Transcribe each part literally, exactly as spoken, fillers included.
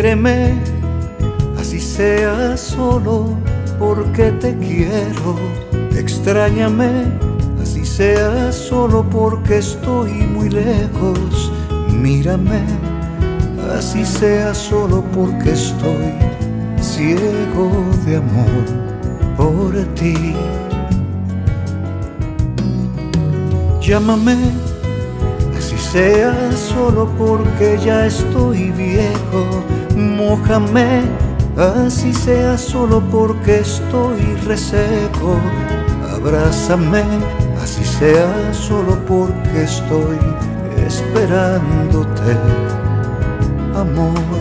Hiéreme, así sea solo porque te quiero. Extrañame, así sea solo porque estoy muy lejos. Mírame, así sea solo porque estoy ciego de amor por ti. Llámame, así sea solo porque ya estoy viejo. Mójame, así sea solo porque estoy reseco. Abrázame, así sea solo porque estoy esperándote, amor.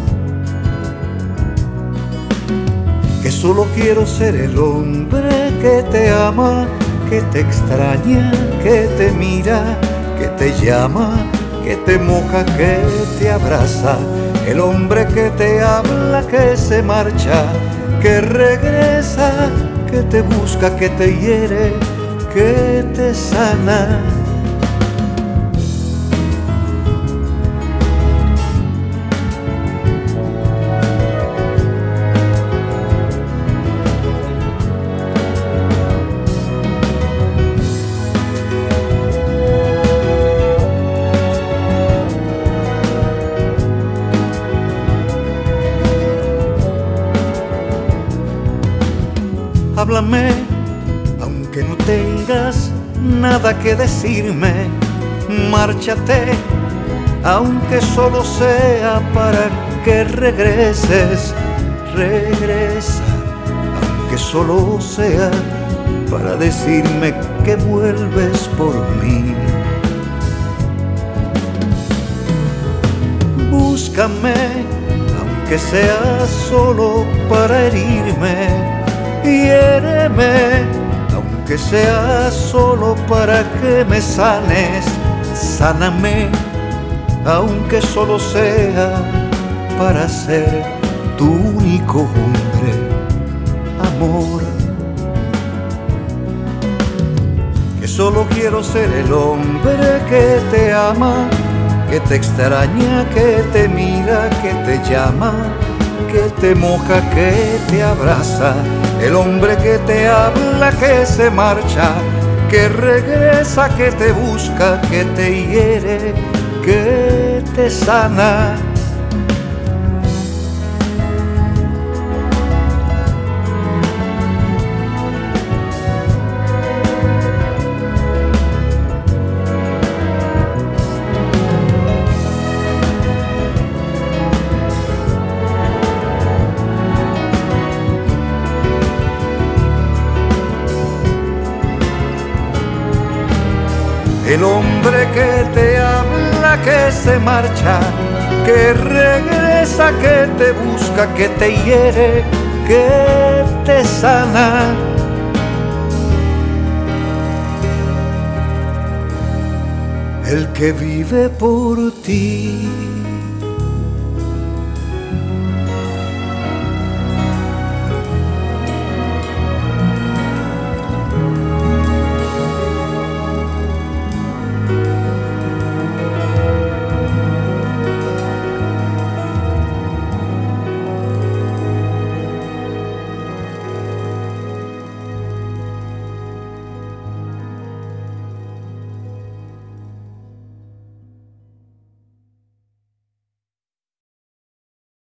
Que solo quiero ser el hombre que te ama, que te extraña, que te mira, que te llama, que te moja, que te abraza. El hombre que te habla, que se marcha, que regresa, que te busca, que te hiere, que te sana. Háblame, aunque no tengas nada que decirme. Márchate, aunque solo sea para que regreses. Regresa, aunque solo sea para decirme que vuelves por mí. Búscame, aunque sea solo para herirme. Hiéreme, aunque sea solo para que me sanes. Sáname, aunque solo sea para ser tu único hombre, amor. Que solo quiero ser el hombre que te ama, que te extraña, que te mira, que te llama, que te moja, que te abraza. El hombre que te habla, que se marcha, que regresa, que te busca, que te hiere, que te sana. El hombre que te habla, que se marcha, que regresa, que te busca, que te hiere, que te sana. El que vive por ti.